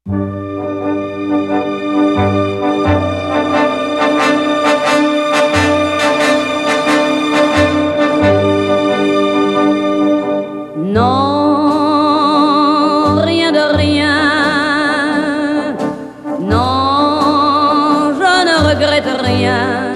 Non, rien de rien. Non, je ne regrette rien.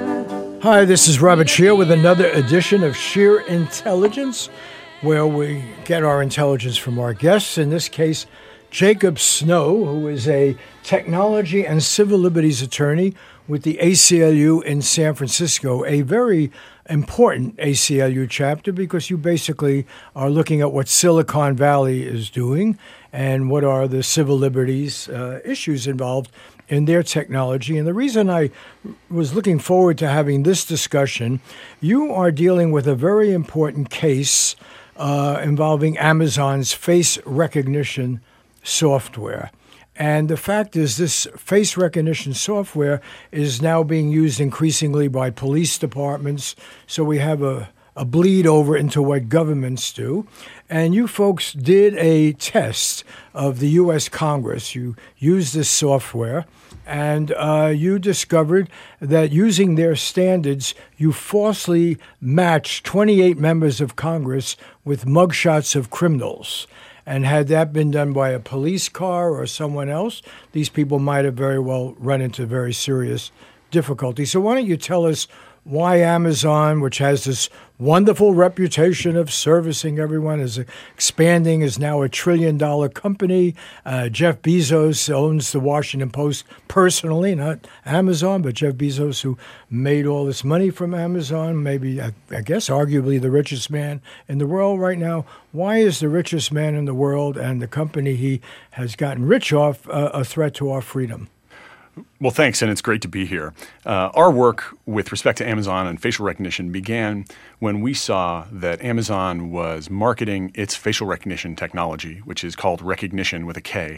Hi, this is Robert Scheer with another edition of Scheer Intelligence, where we get our intelligence from our guests. In this case, Jacob Snow, who is a technology and civil liberties attorney with the ACLU in San Francisco, a very important ACLU chapter because you basically are looking at what Silicon Valley is doing and what are the civil liberties issues involved in their technology. And the reason I was looking forward to having this discussion, you are dealing with a very important case involving Amazon's face recognition software. And the fact is this face recognition software is now being used increasingly by police departments. So we have a bleed over into what governments do. And you folks did a test of the U.S. Congress. You used this software, and you discovered that using their standards, you falsely matched 28 members of Congress with mugshots of criminals. And had that been done by a police car or someone else, these people might have very well run into very serious difficulty. So why don't you tell us why Amazon, which has this wonderful reputation of servicing everyone, is expanding, is now $1 trillion company. Jeff Bezos owns the Washington Post personally, not Amazon, but Jeff Bezos, who made all this money from Amazon, maybe, I guess, arguably the richest man in the world right now. Why is the richest man in the world and the company he has gotten rich off a threat to our freedom? Well, thanks, and it's great to be here. Our work with respect to Amazon and facial recognition began when we saw that Amazon was marketing its facial recognition technology, which is called Rekognition with a K,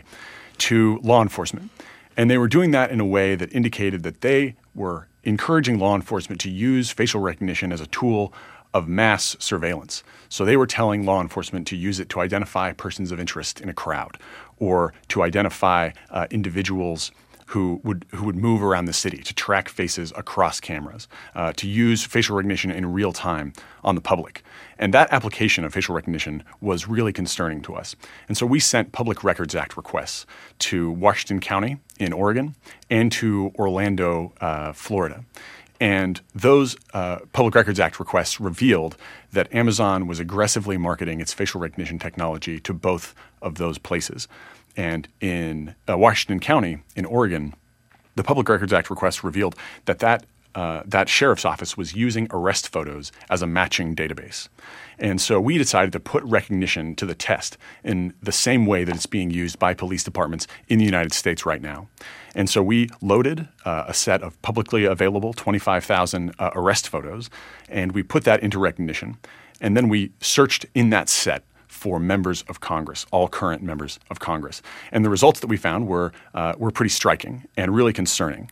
to law enforcement. And they were doing that in a way that indicated that they were encouraging law enforcement to use facial recognition as a tool of mass surveillance. So they were telling law enforcement to use it to identify persons of interest in a crowd or to identify individuals who would move around the city, to track faces across cameras, to use facial recognition in real time on the public. And that application of facial recognition was really concerning to us. And so we sent Public Records Act requests to Washington County in Oregon and to Orlando, Florida. And those Public Records Act requests revealed that Amazon was aggressively marketing its facial recognition technology to both of those places. And in Washington County, in Oregon, the Public Records Act request revealed that sheriff's office was using arrest photos as a matching database. And so we decided to put recognition to the test in the same way that it's being used by police departments in the United States right now. And so we loaded a set of publicly available 25,000 arrest photos, and we put that into Rekognition. And then we searched in that set for members of Congress, all current members of Congress. And the results that we found were pretty striking and really concerning.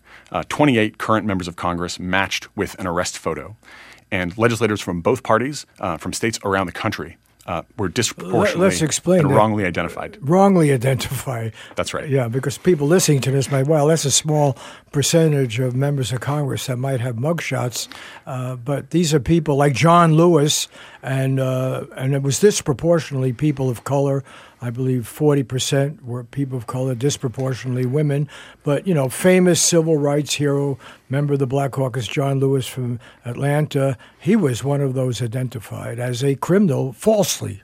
28 current members of Congress matched with an arrest photo. And legislators from both parties, from states around the country, were disproportionately and wrongly identified. Wrongly identified. That's right. Yeah, because people listening to this might, well, that's a small percentage of members of Congress that might have mugshots. But these are people like John Lewis, and it was disproportionately people of color. I believe 40% were people of color, disproportionately women. But, famous civil rights hero, member of the Black Caucus, John Lewis from Atlanta, he was one of those identified as a criminal falsely.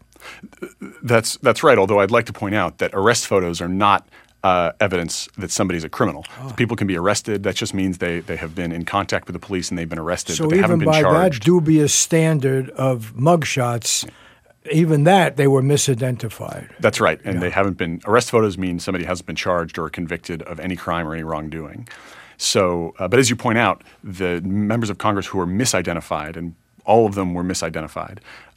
That's right, although I'd like to point out that arrest photos are not evidence that somebody's a criminal. Oh. People can be arrested. That just means they have been in contact with the police and they've been arrested, but they haven't been charged. So even by that dubious standard of mugshots, even that, they were misidentified. That's right. And they haven't been – arrest photos mean somebody hasn't been charged or convicted of any crime or any wrongdoing. So but as you point out, the members of Congress who were misidentified, and all of them were misidentified,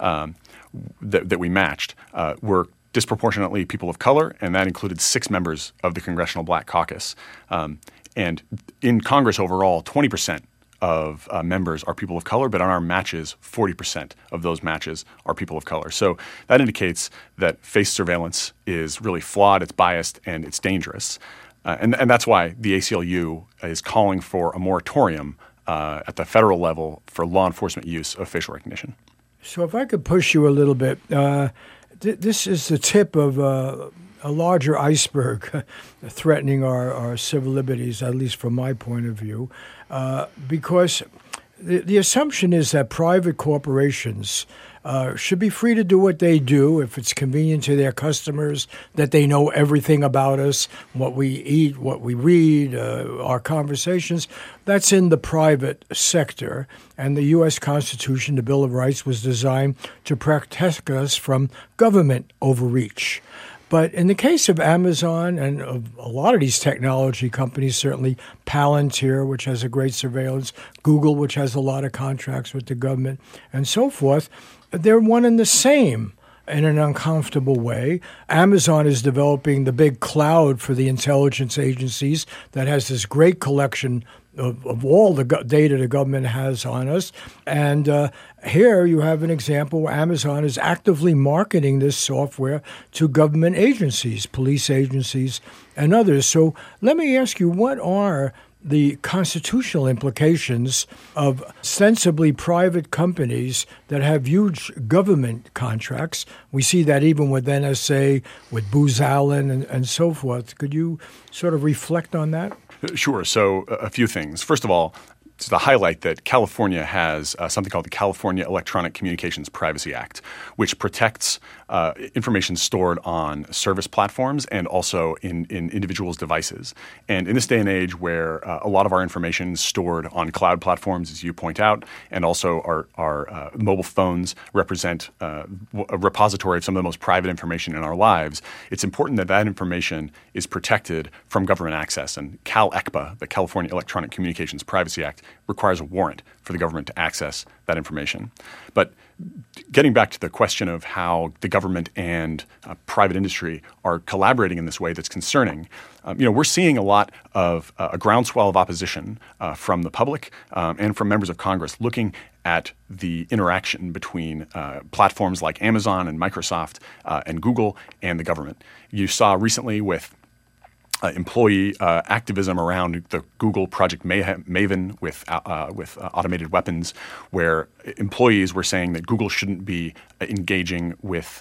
that we matched, were disproportionately people of color, and that included 6 members of the Congressional Black Caucus. And in Congress overall, 20% of members are people of color, but on our matches, 40% of those matches are people of color. So that indicates that face surveillance is really flawed, it's biased, and it's dangerous. And that's why the ACLU is calling for a moratorium at the federal level for law enforcement use of facial recognition. So if I could push you a little bit, this is the tip of a larger iceberg threatening our civil liberties, at least from my point of view, because the assumption is that private corporations should be free to do what they do if it's convenient to their customers, that they know everything about us, what we eat, what we read, our conversations. That's in the private sector. And the U.S. Constitution, the Bill of Rights, was designed to protect us from government overreach. But in the case of Amazon and of a lot of these technology companies, certainly Palantir, which has a great surveillance, Google, which has a lot of contracts with the government, and so forth, they're one and the same in an uncomfortable way. Amazon is developing the big cloud for the intelligence agencies that has this great collection of all the data the government has on us. And here you have an example where Amazon is actively marketing this software to government agencies, police agencies, and others. So let me ask you, what are the constitutional implications of ostensibly private companies that have huge government contracts? We see that even with NSA, with Booz Allen, and so forth. Could you sort of reflect on that? Sure. So a few things. First of all, to highlight that California has something called the California Electronic Communications Privacy Act, which protects information stored on service platforms and also in individuals' devices. And in this day and age where a lot of our information is stored on cloud platforms, as you point out, and also our mobile phones represent a repository of some of the most private information in our lives, it's important that that information is protected from government access. And CalECPA, the California Electronic Communications Privacy Act, requires a warrant for the government to access that information. But getting back to the question of how the government and private industry are collaborating in this way that's concerning, we're seeing a lot of a groundswell of opposition from the public and from members of Congress looking at the interaction between platforms like Amazon and Microsoft and Google and the government. You saw recently with employee activism around the Google Project Maven with automated weapons, where employees were saying that Google shouldn't be engaging with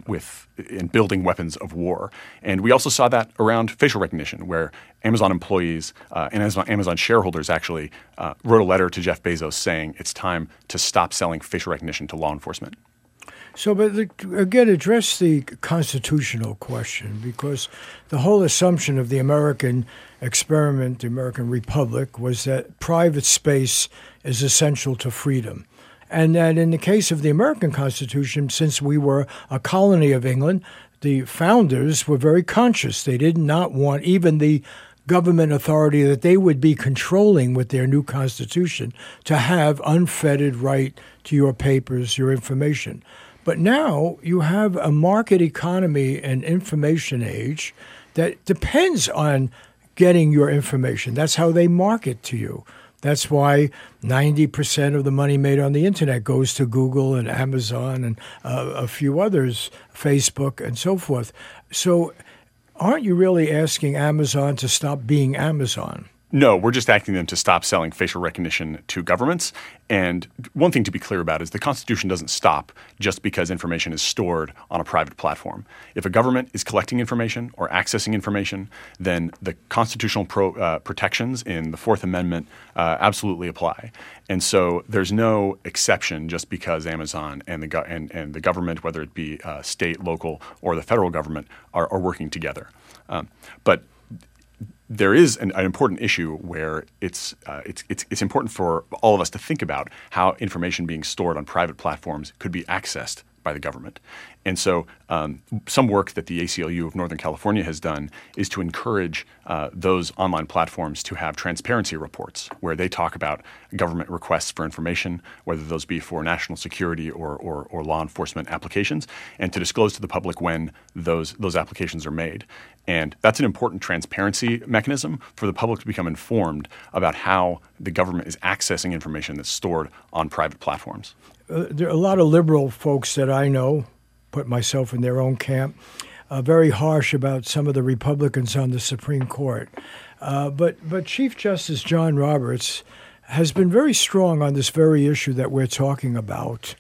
in building weapons of war. And we also saw that around facial recognition, where Amazon employees and Amazon shareholders actually wrote a letter to Jeff Bezos saying it's time to stop selling facial recognition to law enforcement. So, but again, address the constitutional question, because the whole assumption of the American experiment, the American Republic, was that private space is essential to freedom. And that in the case of the American Constitution, since we were a colony of England, the founders were very conscious. They did not want even the government authority that they would be controlling with their new Constitution to have unfettered right to your papers, your information. But now you have a market economy and information age that depends on getting your information. That's how they market to you. That's why 90% of the money made on the internet goes to Google and Amazon and a few others, Facebook and so forth. So aren't you really asking Amazon to stop being Amazon? No, we're just asking them to stop selling facial recognition to governments. And one thing to be clear about is the Constitution doesn't stop just because information is stored on a private platform. If a government is collecting information or accessing information, then the constitutional protections in the Fourth Amendment absolutely apply. And so there's no exception just because Amazon and the government, whether it be state, local, or the federal government, are working together. But there is an important issue where it's important for all of us to think about how information being stored on private platforms could be accessed by the government. And so some work that the ACLU of Northern California has done is to encourage those online platforms to have transparency reports where they talk about government requests for information, whether those be for national security or law enforcement applications, and to disclose to the public when those applications are made. And that's an important transparency mechanism for the public to become informed about how the government is accessing information that's stored on private platforms. There are a lot of liberal folks that I know, put myself in their own camp, very harsh about some of the Republicans on the Supreme Court. But Chief Justice John Roberts has been very strong on this very issue that we're talking about,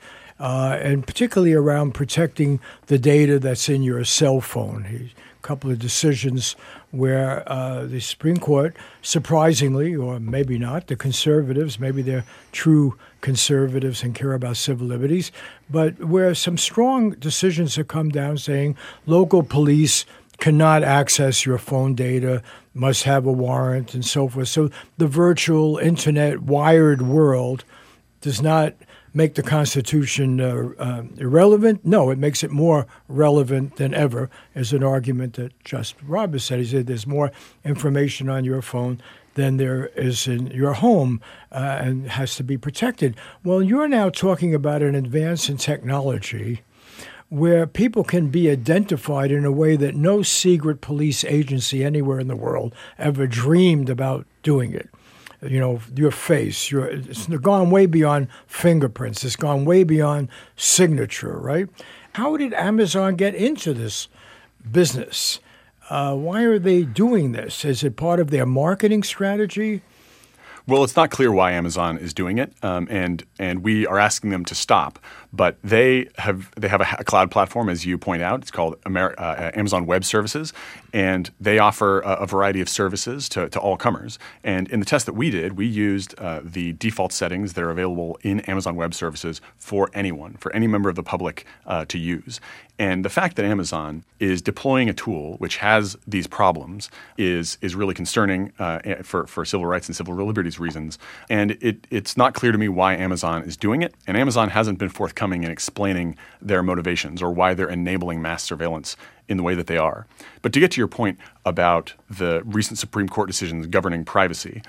and particularly around protecting the data that's in your cell phone. A couple of decisions where the Supreme Court, surprisingly, or maybe not, the conservatives, maybe they're true conservatives and care about civil liberties, but where some strong decisions have come down saying local police cannot access your phone data, must have a warrant, and so forth. So the virtual internet wired world does not make the Constitution irrelevant. No, it makes it more relevant than ever, is an argument that Justice Roberts said. He said there's more information on your phone than there is in your home and has to be protected. Well, you're now talking about an advance in technology where people can be identified in a way that no secret police agency anywhere in the world ever dreamed about doing it. You know, your face, it's gone way beyond fingerprints. It's gone way beyond signature, right? How did Amazon get into this business? Why are they doing this? Is it part of their marketing strategy? Well, it's not clear why Amazon is doing it, and we are asking them to stop. But they have a cloud platform, as you point out. It's called Amazon Web Services, and they offer a variety of services to all comers. And in the test that we did, we used the default settings that are available in Amazon Web Services for anyone, for any member of the public to use. And the fact that Amazon is deploying a tool which has these problems is really concerning for civil rights and civil liberties reasons. And it's not clear to me why Amazon is doing it. And Amazon hasn't been forthcoming in explaining their motivations or why they're enabling mass surveillance in the way that they are. But to get to your point about the recent Supreme Court decisions governing privacy,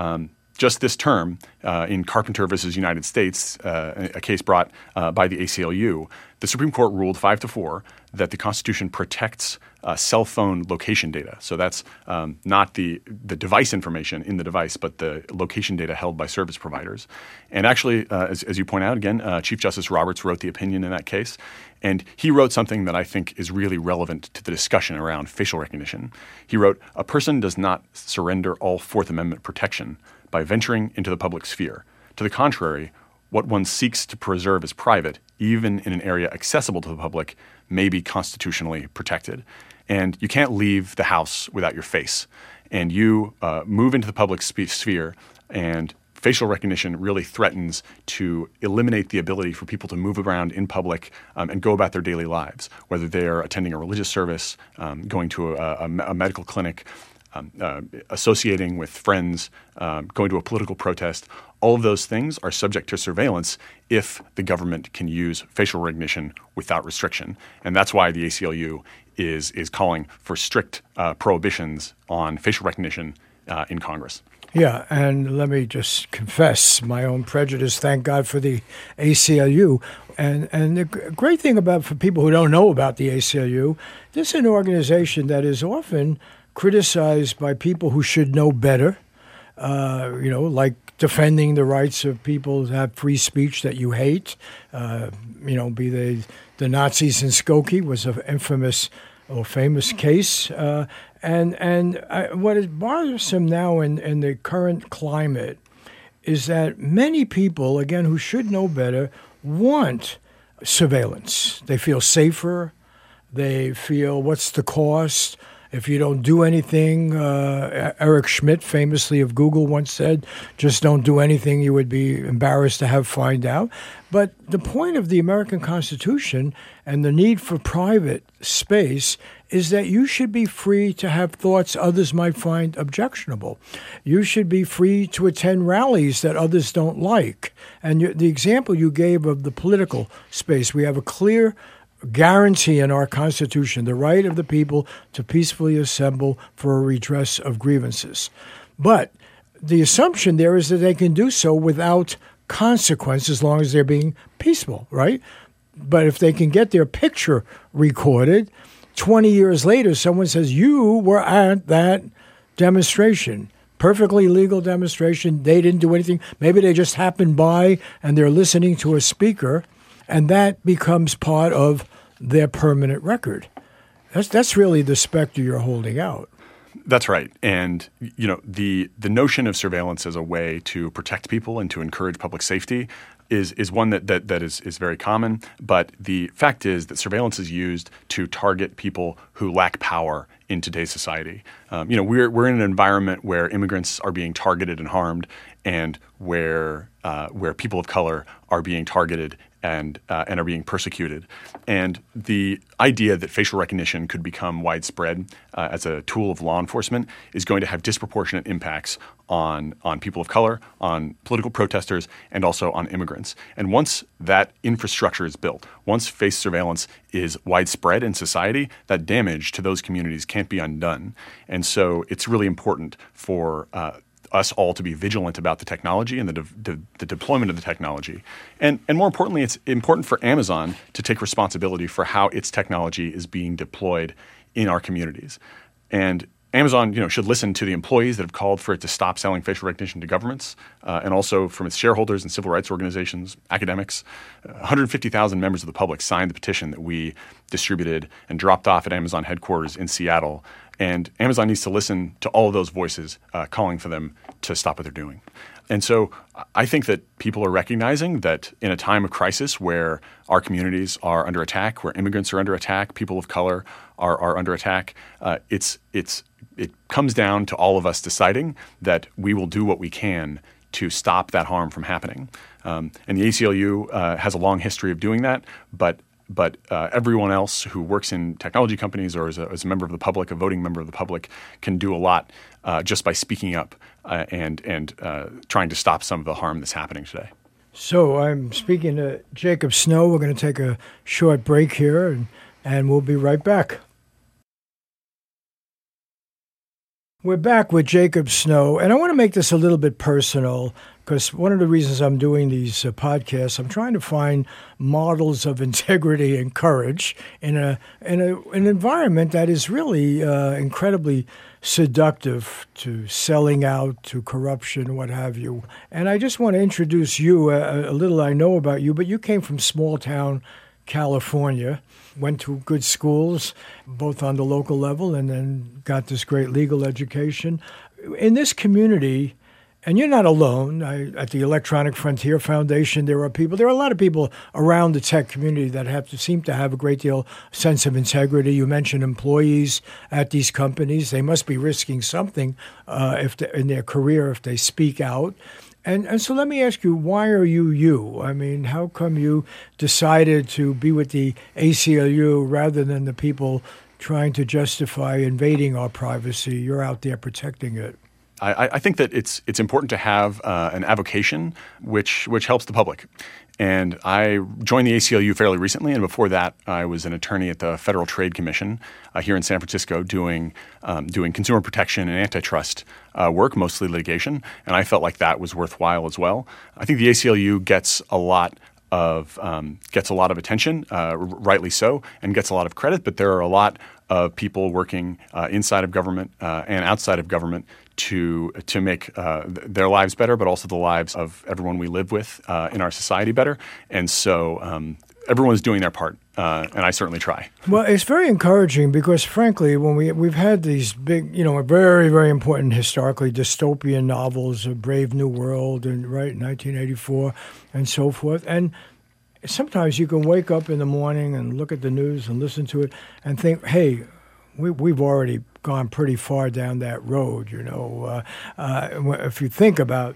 just this term, in Carpenter versus United States, a case brought by the ACLU, the Supreme Court ruled 5-4 that the Constitution protects cell phone location data. So that's not the device information in the device, but the location data held by service providers. And actually, as you point out, again, Chief Justice Roberts wrote the opinion in that case. And he wrote something that I think is really relevant to the discussion around facial recognition. He wrote, "A person does not surrender all Fourth Amendment protection by venturing into the public sphere. To the contrary, what one seeks to preserve as private, even in an area accessible to the public, may be constitutionally protected." And you can't leave the house without your face. And you move into the public sphere, and facial recognition really threatens to eliminate the ability for people to move around in public and go about their daily lives, whether they're attending a religious service, going to a medical clinic, associating with friends, going to a political protest. All of those things are subject to surveillance if the government can use facial recognition without restriction. And that's why the ACLU is calling for strict prohibitions on facial recognition in Congress. Yeah, and let me just confess my own prejudice. Thank God for the ACLU. And the great thing about, for people who don't know about the ACLU, this is an organization that is often criticized by people who should know better, like defending the rights of people to have free speech that you hate. Be they the Nazis in Skokie was an infamous or famous case. What is bothersome now in the current climate is that many people, again, who should know better, want surveillance. They feel safer. They feel, what's the cost? If you don't do anything, Eric Schmidt, famously of Google, once said, just don't do anything you would be embarrassed to have find out. But the point of the American Constitution and the need for private space is that you should be free to have thoughts others might find objectionable. You should be free to attend rallies that others don't like. And the example you gave of the political space, we have a clear guarantee in our Constitution the right of the people to peacefully assemble for a redress of grievances. But the assumption there is that they can do so without consequence as long as they're being peaceful, right? But if they can get their picture recorded, 20 years later, someone says, you were at that demonstration, perfectly legal demonstration. They didn't do anything. Maybe they just happened by and they're listening to a speaker, and that becomes part of their permanent record. That's really the specter you're holding out. That's right. And, the notion of surveillance as a way to protect people and to encourage public safety is one that is very common. But the fact is that surveillance is used to target people who lack power in today's society. We're in an environment where immigrants are being targeted and harmed, and where people of color are being targeted and are being persecuted. And the idea that facial recognition could become widespread as a tool of law enforcement is going to have disproportionate impacts on people of color, on political protesters, and also on immigrants. And once that infrastructure is built, once face surveillance is widespread in society, that damage to those communities can't be undone. And so it's really important for us all to be vigilant about the technology and the deployment of the technology. And more importantly, it's important for Amazon to take responsibility for how its technology is being deployed in our communities. And Amazon, should listen to the employees that have called for it to stop selling facial recognition to governments, and also from its shareholders and civil rights organizations, academics. 150,000 members of the public signed the petition that we distributed and dropped off at Amazon headquarters in Seattle. And Amazon needs to listen to all of those voices calling for them to stop what they're doing. And so I think that people are recognizing that in a time of crisis where our communities are under attack, where immigrants are under attack, people of color are under attack, it comes down to all of us deciding that we will do what we can to stop that harm from happening. And the ACLU has a long history of doing that, but everyone else who works in technology companies or as a member of the public, a voting member of the public, can do a lot just by speaking up and trying to stop some of the harm that's happening today. So I'm speaking to Jacob Snow. We're going to take a short break here, and we'll be right back. We're back with Jacob Snow, and I want to make this a little bit personal because one of the reasons I'm doing these podcasts, I'm trying to find models of integrity and courage in an environment that is really incredibly seductive to selling out, to corruption, what have you. And I just want to introduce you, a little I know about you, but you came from small town California, went to good schools, both on the local level, and then got this great legal education. In this community, and you're not alone, at the Electronic Frontier Foundation, there are a lot of people around the tech community that seem to have a great deal sense of integrity. You mentioned employees at these companies. They must be risking something in their career if they speak out. And so let me ask you, why are you? I mean, how come you decided to be with the ACLU rather than the people trying to justify invading our privacy? You're out there protecting it. I think that it's important to have an avocation which helps the public. And I joined the ACLU fairly recently, and before that, I was an attorney at the Federal Trade Commission here in San Francisco doing consumer protection and antitrust work, mostly litigation, and I felt like that was worthwhile as well. I think the ACLU gets a lot of attention, rightly so, and gets a lot of credit, but there are a lot of people working inside of government and outside of government to make their lives better, but also the lives of everyone we live with in our society better. And so everyone's doing their part, and I certainly try. Well, it's very encouraging because, frankly, when we've had these big, very, very important historically dystopian novels, A Brave New World, and 1984, and so forth, and sometimes you can wake up in the morning and look at the news and listen to it and think, hey, we've already gone pretty far down that road, if you think about,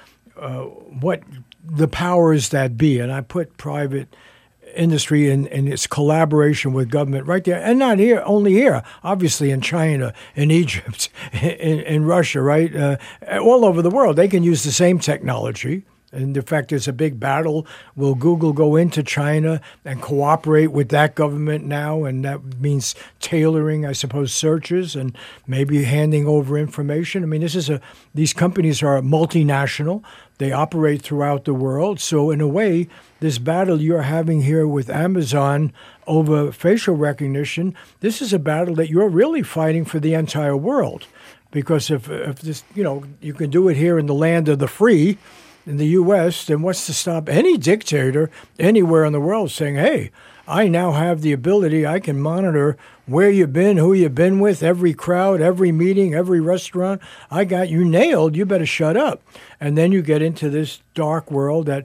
what the powers that be, and I put private industry in its collaboration with government right there, and not only here, obviously in China, in Egypt, in Russia, right? All over the world, they can use the same technology And in fact, there's a big battle. Will Google go into China and cooperate with that government now? And that means tailoring, I suppose, searches and maybe handing over information. I mean, these companies are multinational. They operate throughout the world. So in a way, this battle you're having here with Amazon over facial recognition, this is a battle that you're really fighting for the entire world. Because if this, you can do it here in the land of the free, in the U.S., then what's to stop any dictator anywhere in the world saying, hey, I now have the ability, I can monitor where you've been, who you've been with, every crowd, every meeting, every restaurant. I got you nailed. You better shut up. And then you get into this dark world that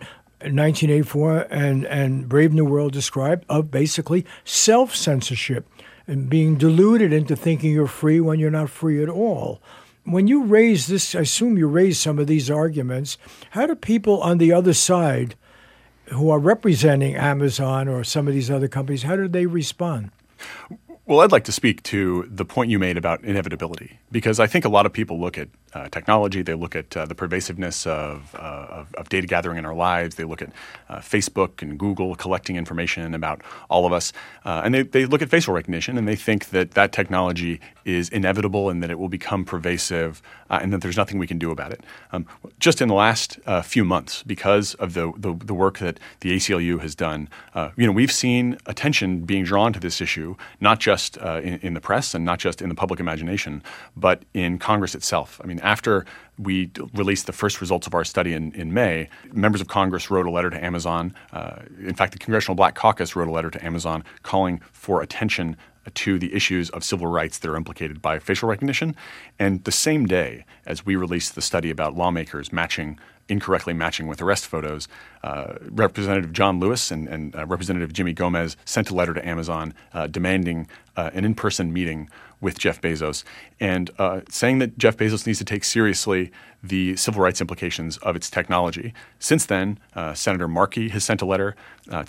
1984 and Brave New World described of basically self-censorship and being deluded into thinking you're free when you're not free at all. When you raise this, I assume you raise some of these arguments, how do people on the other side who are representing Amazon or some of these other companies, how do they respond? Well, I'd like to speak to the point you made about inevitability, because I think a lot of people look at technology, they look at the pervasiveness of data gathering in our lives, they look at Facebook and Google collecting information about all of us, and they look at facial recognition and they think that technology is inevitable and that it will become pervasive and that there's nothing we can do about it. Just in the last few months, because of the work that the ACLU has done, we've seen attention being drawn to this issue, not just in the press and not just in the public imagination, but in Congress itself. I mean, after we released the first results of our study in May, members of Congress wrote a letter to Amazon. In fact, the Congressional Black Caucus wrote a letter to Amazon calling for attention to the issues of civil rights that are implicated by facial recognition. And the same day as we released the study about lawmakers incorrectly matching with arrest photos, Representative John Lewis and Representative Jimmy Gomez sent a letter to Amazon demanding an in-person meeting with Jeff Bezos and saying that Jeff Bezos needs to take seriously the civil rights implications of its technology. Since then, Senator Markey has sent a letter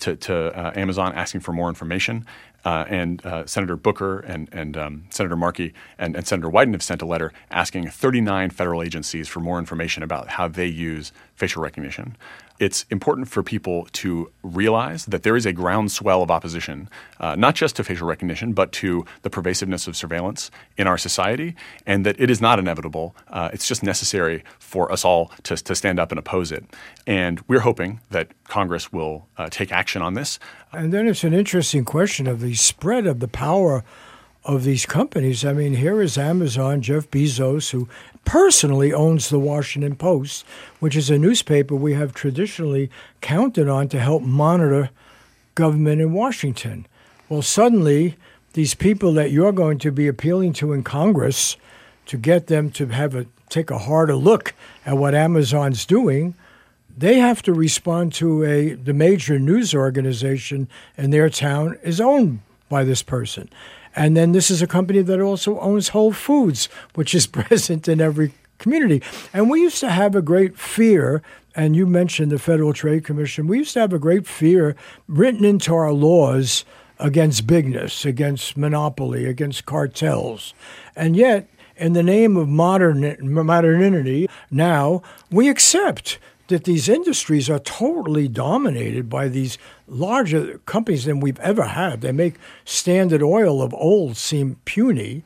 to Amazon asking for more information. And Senator Booker and Senator Markey and Senator Wyden have sent a letter asking 39 federal agencies for more information about how they use facial recognition. It's important for people to realize that there is a groundswell of opposition, not just to facial recognition, but to the pervasiveness of surveillance in our society, and that it is not inevitable. It's just necessary for us all to stand up and oppose it. And we're hoping that Congress will take action on this. And then it's an interesting question of the spread of the power of these companies. I mean, here is Amazon, Jeff Bezos, who personally owns the Washington Post, which is a newspaper we have traditionally counted on to help monitor government in Washington. Well, suddenly, these people that you're going to be appealing to in Congress to get them to take a harder look at what Amazon's doing, they have to respond to the major news organization in their town is owned by this person. And then this is a company that also owns Whole Foods, which is present in every community. And we used to have a great fear, and you mentioned the Federal Trade Commission, we used to have a great fear written into our laws against bigness, against monopoly, against cartels. And yet, in the name of modernity, now we accept that these industries are totally dominated by these larger companies than we've ever had. They make Standard Oil of old seem puny.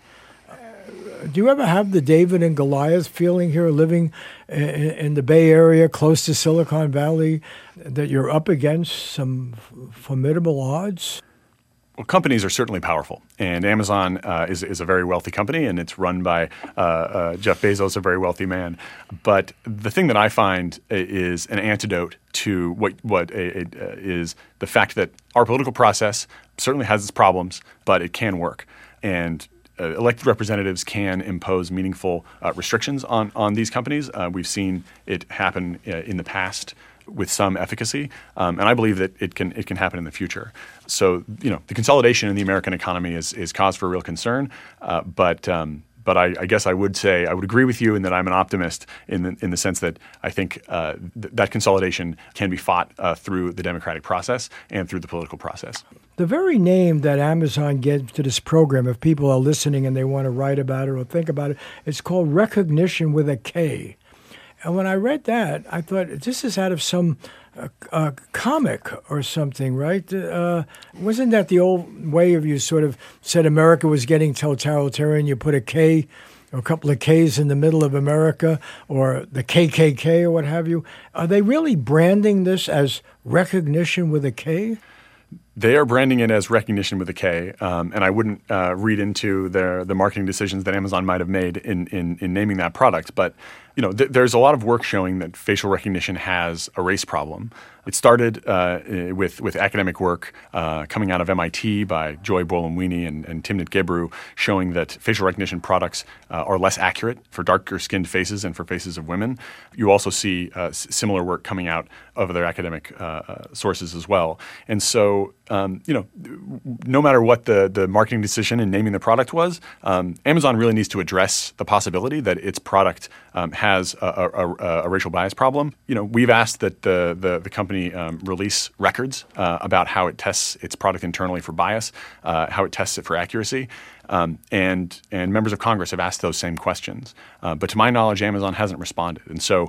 Do you ever have the David and Goliath feeling here, living in the Bay Area, close to Silicon Valley, that you're up against some formidable odds? Well, companies are certainly powerful, and Amazon is a very wealthy company, and it's run by Jeff Bezos, a very wealthy man. But the thing that I find is an antidote to what is the fact that our political process certainly has its problems, but it can work. And elected representatives can impose meaningful restrictions on these companies. We've seen it happen in the past with some efficacy, and I believe that it can happen in the future. So, the consolidation in the American economy is cause for real concern. But I guess I would say I would agree with you in that I'm an optimist in the sense that I think that consolidation can be fought through the democratic process and through the political process. The very name that Amazon gives to this program, if people are listening and they want to write about it or think about it, it's called Recognition with a K. And when I read that, I thought, this is out of some comic or something, right? Wasn't that the old way of you sort of said America was getting totalitarian? You put a K or a couple of Ks in the middle of America, or the KKK or what have you. Are they really branding this as recognition with a K? They are branding it as recognition with a K, and I wouldn't read into the marketing decisions that Amazon might have made in naming that product. But there's a lot of work showing that facial recognition has a race problem. It started with academic work coming out of MIT by Joy Bolamwini and Timnit Gebru, showing that facial recognition products are less accurate for darker-skinned faces and for faces of women. You also see similar work coming out of other academic sources as well. And so, no matter what the marketing decision in naming the product was, Amazon really needs to address the possibility that its product has a racial bias problem. We've asked that the company release records about how it tests its product internally for bias, how it tests it for accuracy. And members of Congress have asked those same questions. But to my knowledge, Amazon hasn't responded. And so,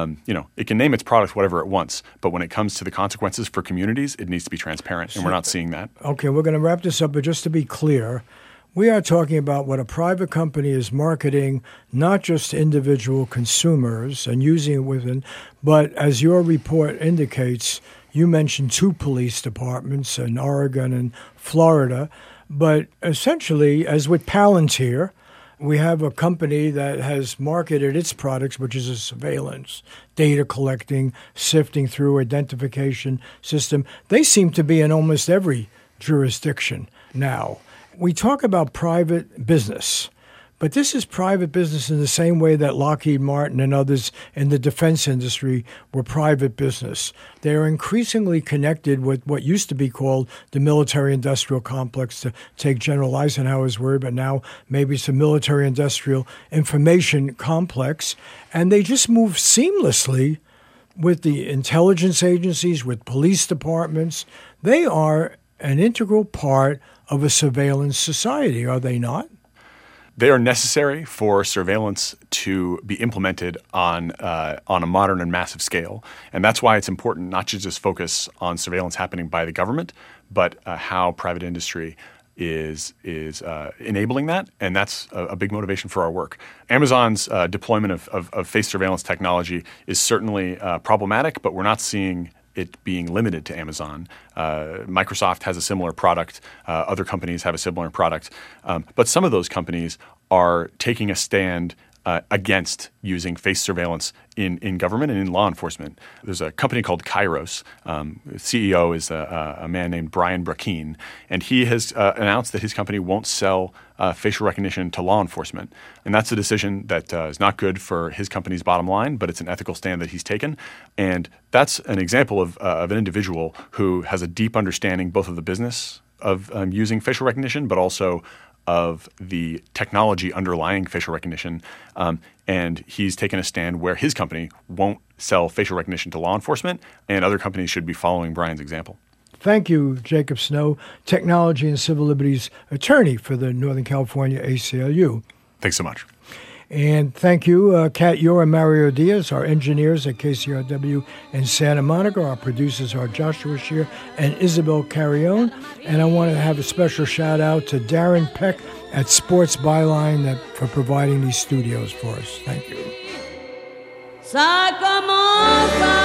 it can name its product whatever it wants, but when it comes to the consequences for communities, it needs to be transparent, and we're not seeing that. Okay, we're going to wrap this up, but just to be clear, we are talking about what a private company is marketing, not just individual consumers and using it within, but as your report indicates, you mentioned 2 police departments in Oregon and Florida. But essentially, as with Palantir, we have a company that has marketed its products, which is a surveillance, data collecting, sifting through, identification system. They seem to be in almost every jurisdiction now. We talk about private business, but this is private business in the same way that Lockheed Martin and others in the defense industry were private business. They are increasingly connected with what used to be called the military-industrial complex, to take General Eisenhower's word, but now maybe it's a military-industrial information complex. And they just move seamlessly with the intelligence agencies, with police departments. They are an integral part of a surveillance society, are they not? They are necessary for surveillance to be implemented on a modern and massive scale. And that's why it's important not to just focus on surveillance happening by the government, but how private industry is enabling that. And that's a big motivation for our work. Amazon's deployment of face surveillance technology is certainly problematic, but we're not seeing it being limited to Amazon. Microsoft has a similar product. Other companies have a similar product. But some of those companies are taking a stand against using face surveillance in government and in law enforcement. There's a company called Kairos. The CEO is a man named Brian Brackeen, and he has announced that his company won't sell facial recognition to law enforcement. And that's a decision that is not good for his company's bottom line, but it's an ethical stand that he's taken. And that's an example of an individual who has a deep understanding both of the business of using facial recognition, but also of the technology underlying facial recognition. And he's taken a stand where his company won't sell facial recognition to law enforcement, and other companies should be following Brian's example. Thank you, Jacob Snow, Technology and Civil Liberties Attorney for the Northern California ACLU. Thanks so much. And thank you, Kat Yor and Mario Diaz, our engineers at KCRW in Santa Monica. Our producers are Joshua Scheer and Isabel Carrione. And I want to have a special shout out to Darren Peck at Sports Byline for providing these studios for us. Thank you. Ça commence